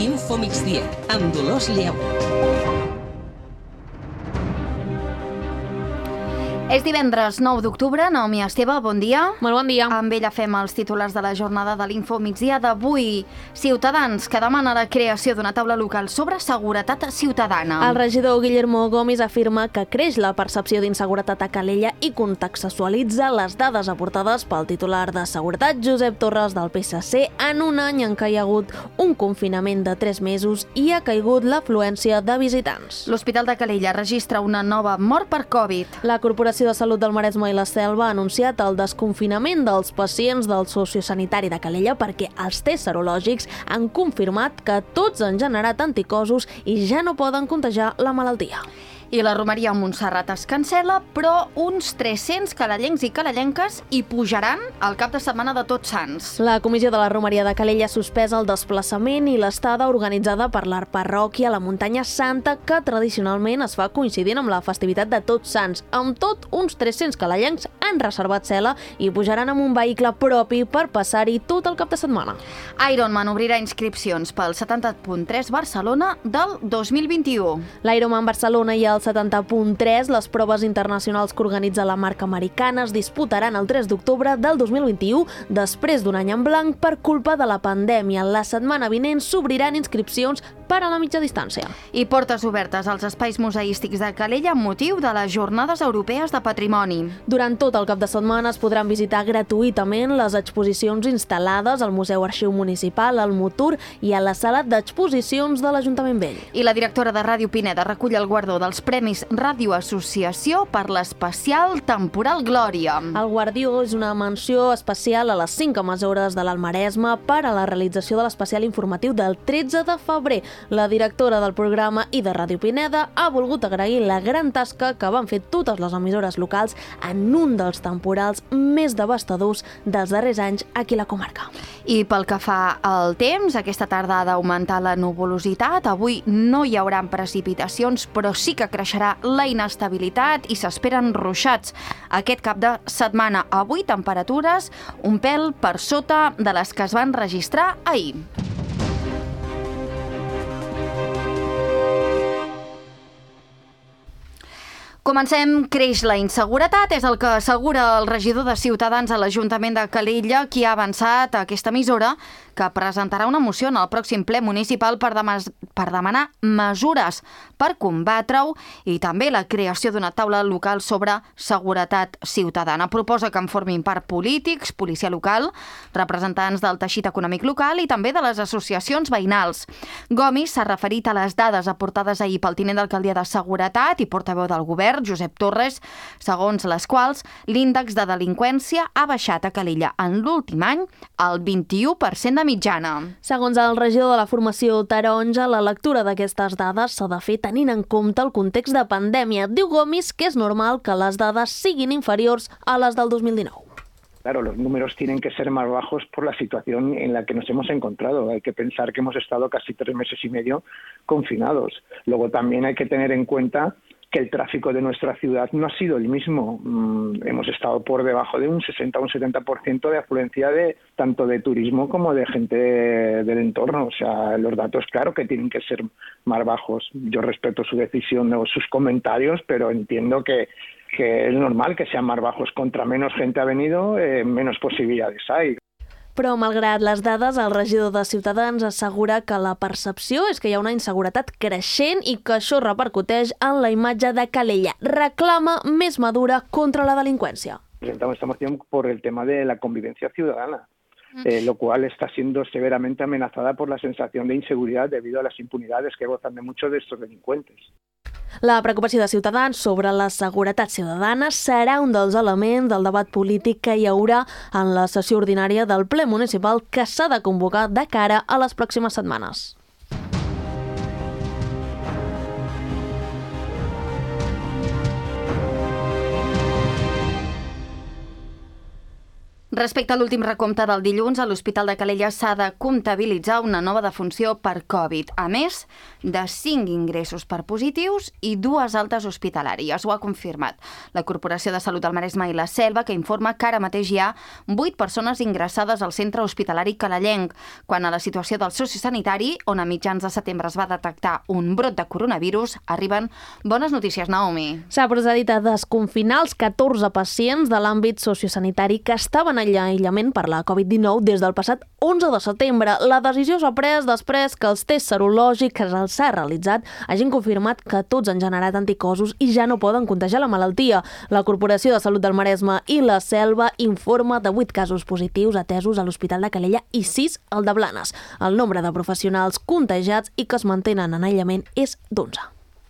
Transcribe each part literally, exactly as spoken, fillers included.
Info Migdia, amb Dolors Lleu. És divendres nou d'octubre. Naomi Esteve, bon dia. Molt bon dia. Amb ella fem els titulars de la jornada de l'Info Migdia d'avui. Ciutadans, que demana la creació d'una taula local sobre seguretat ciutadana. El regidor Guillermo Gomis afirma que creix la percepció d'inseguretat a Calella i contextualitza les dades aportades pel titular de Seguretat, Josep Torres, del P S C, en un any en què hi ha hagut un confinament de tres mesos i ha caigut l'afluència de visitants. L'Hospital de Calella registra una nova mort per Covid. La Corporació de Salut del Maresme i la Selva ha anunciat el desconfinament dels pacients del sociosanitari de Calella perquè els tests serològics han confirmat que tots han generat anticossos i ja no poden contagiar la malaltia. I la romeria a Montserrat es cancel·la, però uns tres-cents calellencs i calellenques hi pujaran al cap de setmana de Tots Sants. La comissió de la romeria de Calella ha suspès el desplaçament i l'estada organitzada per la parròquia a la Muntanya Santa, que tradicionalment es fa coincidint amb la festivitat de Tots Sants. Amb tot, uns tres-cents calellencs han reservat cel·la i pujaran amb un vehicle propi per passar-hi tot el cap de setmana. Ironman obrirà inscripcions pel setanta punt tres Barcelona del dos mil vint-i-u. L'Ironman Barcelona i el setanta punt tres, les proves internacionals que organitza la marca americana, es disputaran el tres d'octubre del dos mil vint-i-u, després d'un any en blanc per culpa de la pandèmia. La setmana vinent s'obriran inscripcions per a la mitja distància. I portes obertes als espais museístics de Calella amb motiu de les Jornades Europees de Patrimoni. Durant tot el cap de setmana es podran visitar gratuïtament les exposicions instal·lades al Museu Arxiu Municipal, al Motur i a la sala d'exposicions de l'Ajuntament Vell. I la directora de Ràdio Pineda recull el guardó dels Premis Ràdio Associació per l'especial Temporal Glòria. El Guardió és una menció especial a les cinc emissores de l'Alt Maresme per a la realització de l'especial informatiu del tretze de febrer. La directora del programa i de Ràdio Pineda ha volgut agrair la gran tasca que van fer totes les emissores locals en un dels temporals més devastadors dels darrers anys aquí a la comarca. I pel que fa al temps, aquesta tarda ha d'augmentar la nuvolositat. Avui no hi haurà precipitacions, però sí que creixerà la inestabilitat i s'esperen ruixats aquest cap de setmana. Avui temperatures un pèl per sota de les que es van registrar ahir. Comencem. Creix la inseguretat, és el que assegura el regidor de Ciutadans a l'Ajuntament de Calella, qui ha avançat a aquesta emissora que presentarà una moció en el pròxim ple municipal per, demas, per demanar mesures per combatre-ho i també la creació d'una taula local sobre seguretat ciutadana. Proposa que en formin part polítics, policia local, representants del teixit econòmic local i també de les associacions veïnals. Gomis s'ha referit a les dades aportades ahir pel tinent d'alcaldia de Seguretat i portaveu del govern, Josep Torres, segons les quals l'índex de delinqüència ha baixat a Calella en l'últim any al vint-i-u per cent de mitjana. Segons el regidor de la formació taronja, la lectura d'aquestes dades s'ha de fer tenint en compte el context de pandèmia. Diu Gomis que és normal que les dades siguin inferiors a les del dos mil dinou. Claro, los números tienen que ser más bajos por la situación en la que nos hemos encontrado. Hay que pensar que hemos estado casi tres meses y medio confinados. Luego también hay que tener en cuenta que el tráfico de nuestra ciudad no ha sido el mismo. Mm, hemos estado por debajo de un sesenta o un setenta por ciento de afluencia de tanto de turismo como de gente del entorno. O sea, los datos, claro que tienen que ser más bajos. Yo respeto su decisión o sus comentarios, pero entiendo que, que es normal que sean más bajos. Contra menos gente ha venido, eh, menos posibilidades hay. Però, malgrat les dades, el regidor de Ciutadans assegura que la percepció és que hi ha una inseguretat creixent i que això repercuteix en la imatge de Calella. Reclama més madura contra la delinqüència. Presentamos esta moción por el tema de la convivencia ciudadana, eh, lo cual está siendo severamente amenazada por la sensación de inseguridad debido a las impunidades que gozan de muchos de estos delincuentes. La preocupació de Ciutadans sobre la seguretat ciutadana serà un dels elements del debat polític que hi haurà en la sessió ordinària del ple municipal que s'ha de convocar de cara a les pròximes setmanes. Respecte a l'últim recompte del dilluns, a l'Hospital de Calella s'ha de comptabilitzar una nova defunció per Covid, a més de cinc ingressos per positius i dues altes hospitalàries. Ho ha confirmat la Corporació de Salut del Maresme i la Selva, que informa que ara mateix hi ha vuit persones ingressades al centre hospitalari calellenc. Quan a la situació del sociosanitari, on a mitjans de setembre es va detectar un brot de coronavirus, arriben bones notícies, Naomi. S'ha procedit a desconfinar els catorze pacients de l'àmbit sociosanitari que estaven en aïllament per la Covid dinou des del passat onze de setembre. La decisió s'ha pres després que els tests serològics que s'ha realitzat hagin confirmat que tots han generat anticossos i ja no poden contagiar la malaltia. La Corporació de Salut del Maresme i la Selva informa de vuit casos positius atesos a l'Hospital de Calella i sis al de Blanes. El nombre de professionals contagiats i que es mantenen en aïllament és d'onze.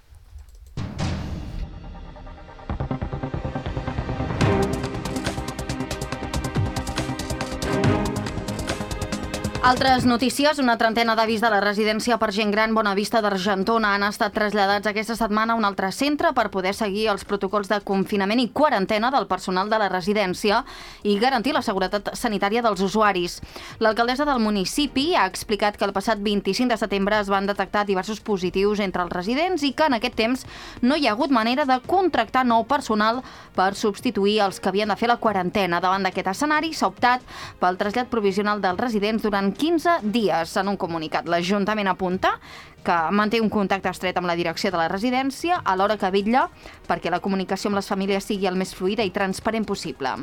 Altres notícies, una trentena d'avis de la residència per gent gran Bonavista d'Argentona han estat traslladats aquesta setmana a un altre centre per poder seguir els protocols de confinament i quarantena del personal de la residència i garantir la seguretat sanitària dels usuaris. L'alcaldessa del municipi ha explicat que el passat vint-i-cinc de setembre es van detectar diversos positius entre els residents i que en aquest temps no hi ha hagut manera de contractar nou personal per substituir els que havien de fer la quarantena. Davant d'aquest escenari s'ha optat pel trasllat provisional dels residents durant quinze dies. En un comunicat, l'Ajuntament apunta que manté un contacte estret amb la direcció de la residència alhora que vetlla perquè la comunicació amb les famílies sigui el més fluida i transparent possible.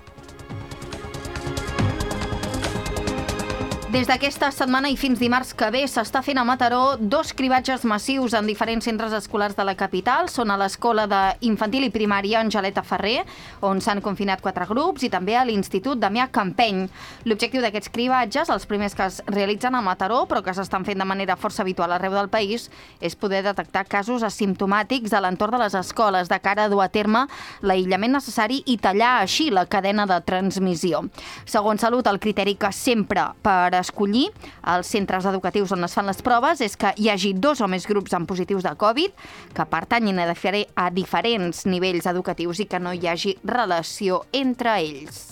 Des d'aquesta setmana i fins dimarts que ve s'està fent a Mataró dos cribatges massius en diferents centres escolars de la capital. Són a l'Escola d'Infantil i Primària Angeleta Ferrer, on s'han confinat quatre grups, i també a l'Institut Damià Campeny. L'objectiu d'aquests cribatges, els primers que es realitzen a Mataró, però que s'estan fent de manera força habitual arreu del país, és poder detectar casos asimptomàtics a l'entorn de les escoles, de cara a dur a terme l'aïllament necessari i tallar així la cadena de transmissió. Segons Salut, el criteri que sempre per escollir els centres educatius on es fan les proves és que hi hagi dos o més grups amb positius de Covid que pertanyin a, difere- a diferents nivells educatius i que no hi hagi relació entre ells.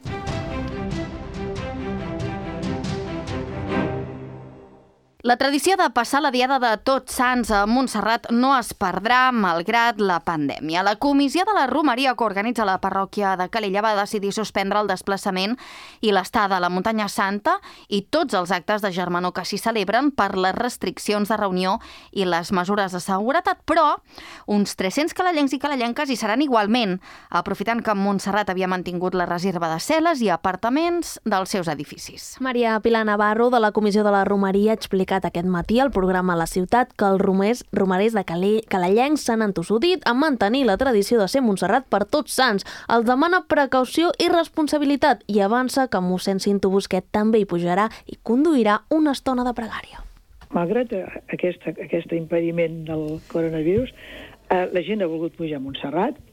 La tradició de passar la diada de Tots Sants a Montserrat no es perdrà malgrat la pandèmia. La comissió de la romeria que organitza la parròquia de Calella va decidir suspendre el desplaçament i l'estada a la Muntanya Santa i tots els actes de germanor que s'hi celebren per les restriccions de reunió i les mesures de seguretat, però uns tres-cents calellencs i calellenques hi seran igualment, aprofitant que Montserrat havia mantingut la reserva de cel·les i apartaments dels seus edificis. Maria Pilar Navarro, de la comissió de la romeria, explica aquest matí al programa La Ciutat que els romers, romerers de calellencs s'han entossudit a mantenir la tradició de ser Montserrat per Tots Sants. Els demana precaució i responsabilitat i avança que mossèn Cinto Busquet també hi pujarà i conduirà una estona de pregària. Malgrat aquest, aquest impediment del coronavirus, eh, la gent ha volgut pujar a Montserrat